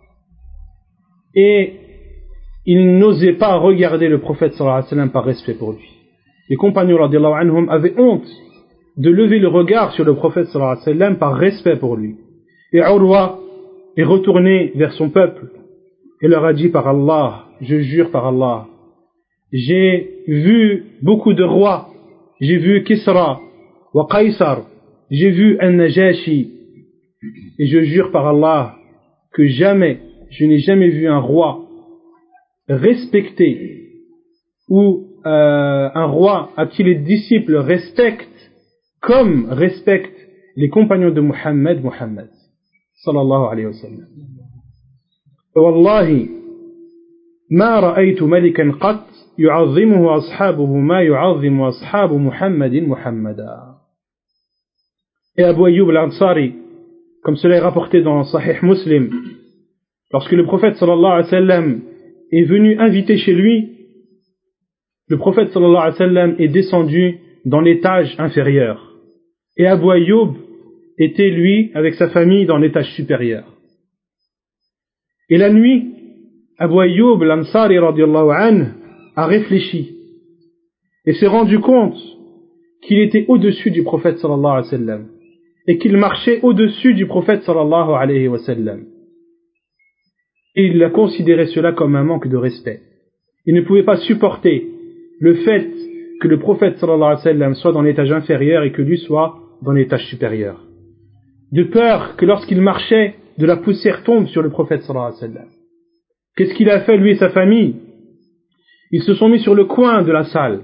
et ils n'osaient pas regarder le prophète sallallahu alayhi wa sallam par respect pour lui. Les compagnons radiyallahu anhum avaient honte de lever le regard sur le prophète sallallahu alayhi wa sallam par respect pour lui. Et Urwa est retourné vers son peuple et leur a dit, par Allah, je jure par Allah, j'ai vu beaucoup de rois, j'ai vu Kisra wa Qaysar, j'ai vu An-Najashi, et je jure par Allah que je n'ai jamais vu un roi respecté ou un roi à qui les disciples respectent comme respectent les compagnons de Muhammad sallallahu alayhi wa sallam. Wallahi ma ra'aytu malikan qat yu'azzimuhu ashabuhu ma yu'azzimu ashabu Muhammadin Muhammada. Et Abu Ayyub al-Ansari, comme cela est rapporté dans Sahih Muslim, lorsque le prophète sallallahu alayhi wa sallam est venu inviter chez lui, le prophète sallallahu alayhi wa sallam est descendu dans l'étage inférieur. Et Abu Ayyub était, lui, avec sa famille, dans l'étage supérieur. Et la nuit, Abu Ayyub al-Ansari radiyallahu anhu a réfléchi et s'est rendu compte qu'il était au-dessus du prophète sallallahu alayhi wa sallam et qu'il marchait au-dessus du prophète sallallahu alayhi wa sallam. Et il a considéré cela comme un manque de respect. Il ne pouvait pas supporter le fait que le prophète sallallahu alayhi wa sallam soit dans l'étage inférieur et que lui soit dans l'étage supérieur. De peur que lorsqu'il marchait, de la poussière tombe sur le prophète sallallahu alayhi wa sallam. Qu'est-ce qu'il a fait, lui et sa famille? Ils se sont mis sur le coin de la salle.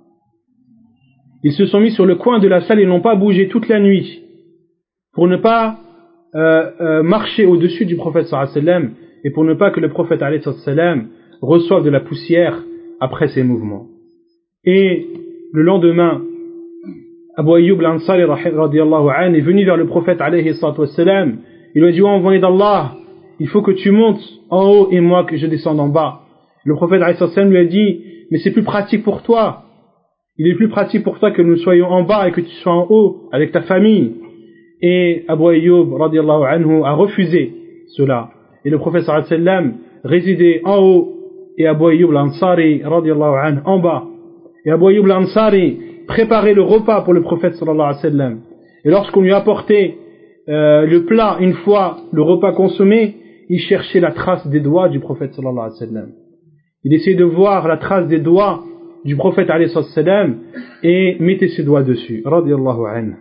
Ils se sont mis sur le coin de la salle et n'ont pas bougé toute la nuit pour ne pas marcher au-dessus du prophète sallallahu alayhi wa sallam et pour ne pas que le prophète alayhi wa sallam reçoive de la poussière après ses mouvements. Et le lendemain, Abu Ayyub al-Ansari radiyallahu anhu est venu vers le prophète alayhi wa sallam. Il lui a dit, envoyé d'Allah, il faut que tu montes en haut et moi que je descende en bas. Le prophète alayhi wa sallam lui a dit, mais c'est plus pratique pour toi. Il est plus pratique pour toi que nous soyons en bas et que tu sois en haut avec ta famille. Et Abu Ayyub radiyallahu anhu a refusé cela. Et le prophète sallallahu alayhi wa sallam résidait en haut et Abu Ayyub al-Ansari radiyallahu anhu en bas. Et Abu Ayyub al-Ansari préparait le repas pour le prophète sallallahu alayhi wa sallam. Et lorsqu'on lui apportait le plat, une fois le repas consommé, il cherchait la trace des doigts du prophète sallallahu alayhi wa sallam. Il essayait de voir la trace des doigts du prophète alayhi wa sallam et mettait ses doigts dessus, radiyallahu anhu.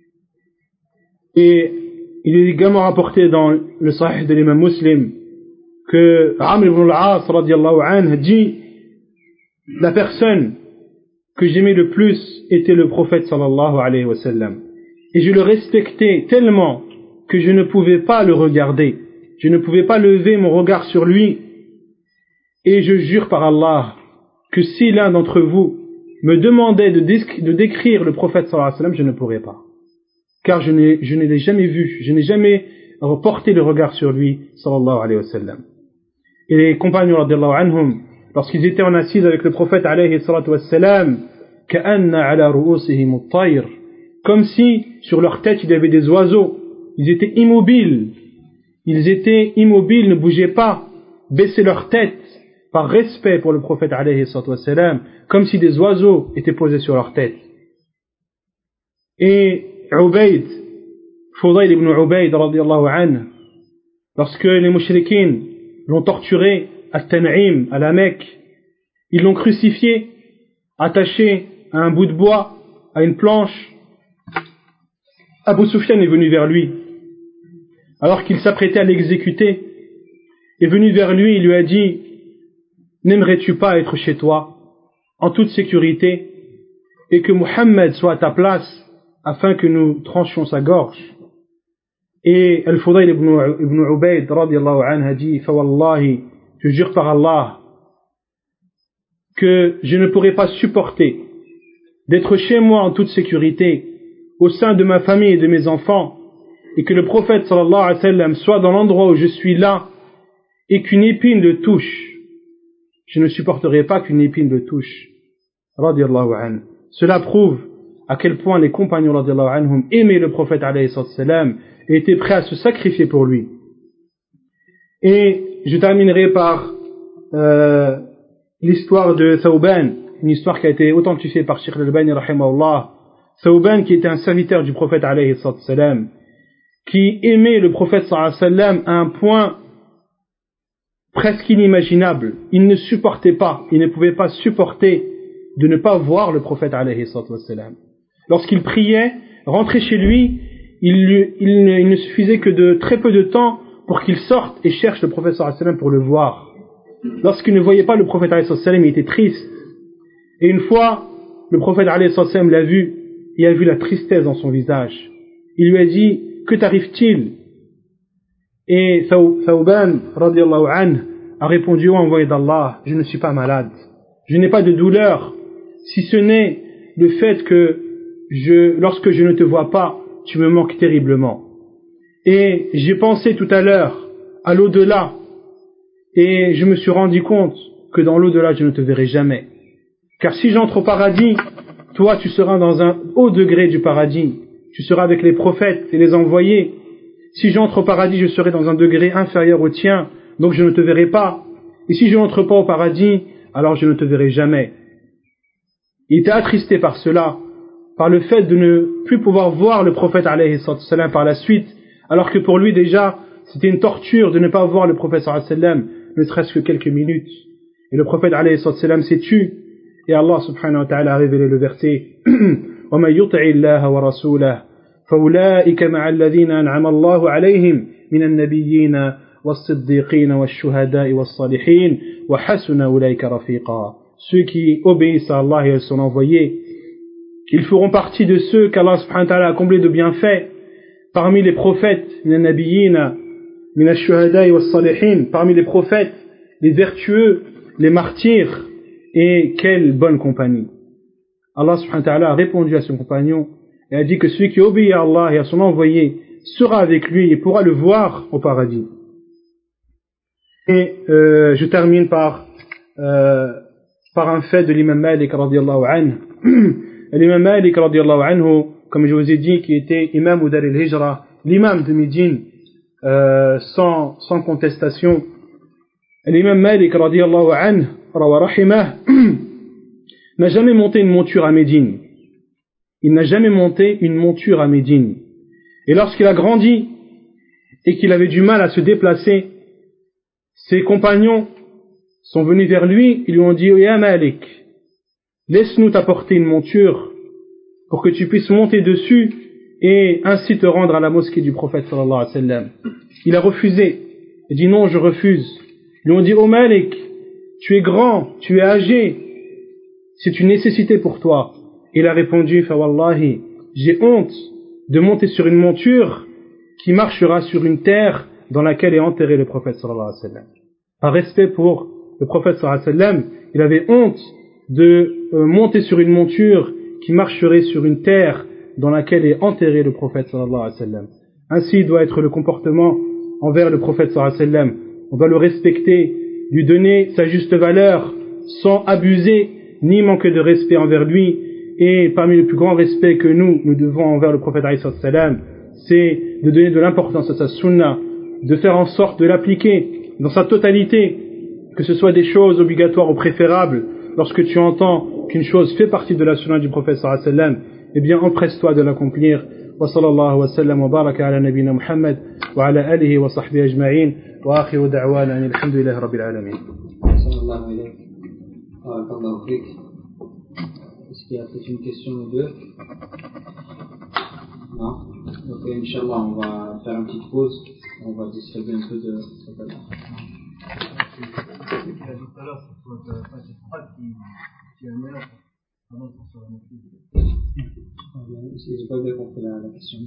Et il est également rapporté dans le sahih de l'imam Muslim que Amr ibn al-As radiyallahu anhu dit: la personne que j'aimais le plus était le prophète sallallahu alayhi wa sallam, et je le respectais tellement que je ne pouvais pas le regarder, je ne pouvais pas lever mon regard sur lui, et je jure par Allah que si l'un d'entre vous me demandait de décrire le prophète sallallahu alayhi wa sallam, je ne pourrais pas, car je ne l'ai jamais vu, je n'ai jamais porté le regard sur lui sallallahu alayhi wa sallam. Et les compagnons radiyallahu anhum, lorsqu'ils étaient en assise avec le prophète alayhi salatu wassalam, ka'anna ala ru'usihim at-tayr, comme si sur leur tête il y avait des oiseaux, ils étaient immobiles, ne bougeaient pas, baissaient leur tête par respect pour le prophète alayhi salatu wassalam, comme si des oiseaux étaient posés sur leur tête. Et Fudayl ibn Ubayd radiyallahu anhu, lorsque les mushrikines l'ont torturé à Tan'im, à la Mecque, ils l'ont crucifié, attaché à un bout de bois, à une planche. Abu Sufyan est venu vers lui, alors qu'il s'apprêtait à l'exécuter, est venu vers lui, il lui a dit: n'aimerais-tu pas être chez toi, en toute sécurité, et que Muhammad soit à ta place, afin que nous tranchions sa gorge? Et Al-Fudayl ibn Ubayd radiyallahu anhu a dit: fa wallahi, je jure par Allah que je ne pourrais pas supporter d'être chez moi en toute sécurité, au sein de ma famille et de mes enfants, et que le prophète sallallahu alayhi wa sallam soit dans l'endroit où je suis là, et qu'une épine le touche. Je ne supporterai pas qu'une épine le touche, radiyallahu anhu. Cela prouve à quel point les compagnons radiyallahu anhum aimaient le prophète alayhi sallam et étaient prêts à se sacrifier pour lui. Et je terminerai par l'histoire de Thawban, une histoire qui a été authentifiée par Sheikh al-Albani rahimahullah. Thawban, qui était un serviteur du prophète alayhi sallam, qui aimait le prophète sallallahu alayhi wa sallam à un point presque inimaginable. Il ne supportait pas, il ne pouvait pas supporter de ne pas voir le prophète alayhi sallam. Lorsqu'il priait, rentrait chez lui, il ne suffisait que de très peu de temps pour qu'il sorte et cherche le prophète sallallahu alayhi wa sallam pour le voir. Lorsqu'il ne voyait pas le prophète alayhi sallam, il était triste. Et une fois, le prophète alayhi sallam l'a vu, il a vu la tristesse dans son visage. Il lui a dit: que t'arrive-t-il? Et Thawban radiyallahu anhu a répondu: ô envoyé d'Allah, je ne suis pas malade, je n'ai pas de douleur, si ce n'est le fait que lorsque je ne te vois pas, tu me manques terriblement. Et j'ai pensé tout à l'heure à l'au-delà, et je me suis rendu compte que dans l'au-delà je ne te verrai jamais. Car si j'entre au paradis, toi tu seras dans un haut degré du paradis, tu seras avec les prophètes et les envoyés. Si j'entre au paradis, je serai dans un degré inférieur au tien, donc je ne te verrai pas. Et si je n'entre pas au paradis, alors je ne te verrai jamais. Il était attristé par cela, par le fait de ne plus pouvoir voir le prophète alayhi sallam par la suite, alors que pour lui déjà, c'était une torture de ne pas voir le prophète sallallahu alayhi wa sallam, ne serait-ce que quelques minutes. Et le prophète alayhi sallam s'est tué, et Allah subhanahu wa ta'ala a révélé le verset وَمَنْ يُطِعِ اللَّهَ وَرَسُولَهُ فَأُولَٰئِكَ مَعَ الَّذِينَ أَنْعَمَ اللَّهُ عَلَيْهِمْ مِنَ النَّبِيِّينَ وَالصِّدِّيقِينَ وَالشُّهَدَاءِ وَالصَّالِحِينَ وَحَسُنَ أُولَٰئِكَ رَفِيقًا. Ceux qui obéissent à Allah et à son envoyé, ils feront partie de ceux qu'Allah subhanahu wa ta'ala a comblés de bienfaits parmi les prophètes, parmi les prophètes, les vertueux, les martyrs, et quelle bonne compagnie. Allah subhanahu wa ta'ala a répondu à son compagnon et a dit que celui qui obéit à Allah et à son envoyé sera avec lui et pourra le voir au paradis. Et je termine par un fait de l'imam Malik radiyallahu anhu. L'imam Malik radiyallahu anhu, comme je vous ai dit, qui était imam Dar al-Hijra, l'imam de Médine, sans contestation. L'imam Malik radiyallahu anhu rahimah n'a jamais monté une monture à Médine. Il n'a jamais monté une monture à Médine. Et lorsqu'il a grandi et qu'il avait du mal à se déplacer, ses compagnons sont venus vers lui, ils lui ont dit: Ya Malik, laisse-nous t'apporter une monture pour que tu puisses monter dessus et ainsi te rendre à la mosquée du prophète sallallahu alayhi wa sallam. Il a refusé. Il dit: non, je refuse. Ils lui ont dit: oh Malik, tu es grand, tu es âgé, c'est une nécessité pour toi. Il a répondu: fa wallahi, j'ai honte de monter sur une monture qui marchera sur une terre dans laquelle est enterré le prophète sallallahu alayhi wa sallam. Par respect pour le prophète sallallahu alayhi wa sallam, il avait honte de monter sur une monture qui marcherait sur une terre dans laquelle est enterré le prophète sallallahu alayhi wa sallam. Ainsi doit être le comportement envers le prophète sallallahu alayhi wa sallam. On doit le respecter, lui donner sa juste valeur sans abuser ni manquer de respect envers lui. Et parmi le plus grand respect que nous devons envers le prophète alayhi salam, c'est de donner de l'importance à sa sunna, de faire en sorte de l'appliquer dans sa totalité, que ce soit des choses obligatoires ou préférables. Lorsque tu entends qu'une chose fait partie de la sunna du prophète sallallahu alayhi wa sallam, eh bien empresse-toi de l'accomplir. Wa sallallahu wa sallam wa baraka ala nabina Muhammad wa ala alihi wa sahbihi ajma'in wa akhiru da'wana alhamdulillahi rabbil alamin. Sallallahu alayhi wa sallam. Est-ce qu'il y a peut-être une question ou deux? Non? Donc Inch'Allah, on va faire une petite pause. On va distribuer un peu de cette année. J'ai pas bien compris la question.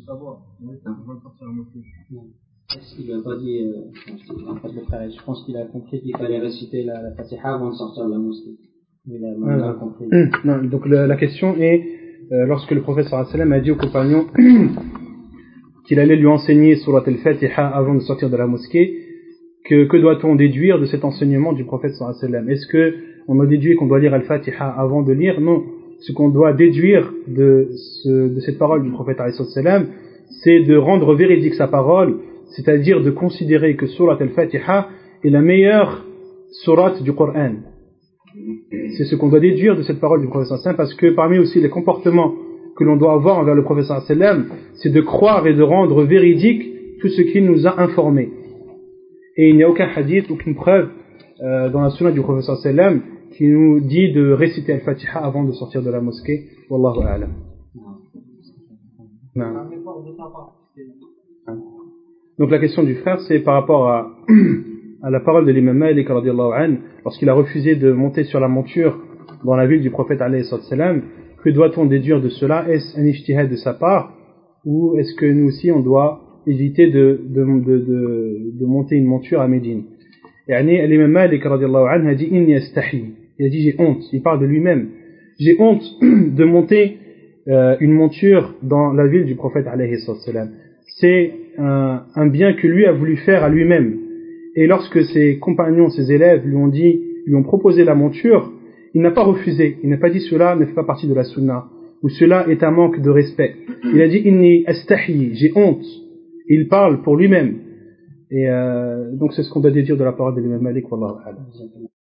Il n'a pas dit, en fait, le frère, je pense qu'il a compris qu'il fallait réciter la Fatiha avant de sortir de la mosquée. Il a mal compris. Non, donc la question est, lorsque le prophète sallallahu alayhi wa sallam a dit aux compagnons qu'il allait lui enseigner surat al-Fatiha avant de sortir de la mosquée, que doit-on déduire de cet enseignement du prophète sallallahu alayhi wa sallam? Est-ce qu'on a déduit qu'on doit lire al-Fatiha avant de lire? Non. Ce qu'on doit déduire de cette parole du prophète alayhi salam, c'est de rendre véridique sa parole, c'est-à-dire de considérer que surat al-Fatiha est la meilleure sourate du Coran. C'est ce qu'on doit déduire de cette parole du prophète sallallahu alayhi wa sallam, parce que parmi aussi les comportements que l'on doit avoir envers le prophète sallallahu alayhi wa sallam, c'est de croire et de rendre véridique tout ce qu'il nous a informé. Et il n'y a aucun hadith, aucune preuve dans la sunna du prophète sallallahu alayhi wa sallam qui nous dit de réciter al-Fatiha avant de sortir de la mosquée. Wallahu a'lam. Donc la question du frère, c'est par rapport à la parole de l'imam Malik radiyallahu anhu, lorsqu'il a refusé de monter sur la monture dans la ville du prophète alayhi salam. Que doit-on déduire de cela? Est-ce un ijtihad de sa part, ou est-ce que nous aussi on doit éviter de monter une monture à Médine? Et l'imam Malik radiyallahu anhu a dit: inni astahi. Il a dit: j'ai honte. Il parle de lui-même. J'ai honte de monter une monture dans la ville du prophète alayhi salam. C'est un bien que lui a voulu faire à lui-même. Et lorsque ses compagnons, ses élèves lui ont proposé la monture, il n'a pas refusé. Il n'a pas dit: cela ne fait pas partie de la sunna, ou cela est un manque de respect. Il a dit: inni astahi, j'ai honte. Il parle pour lui-même. Et donc c'est ce qu'on doit déduire de la parole de l'imam Malik, wallahu a'lam.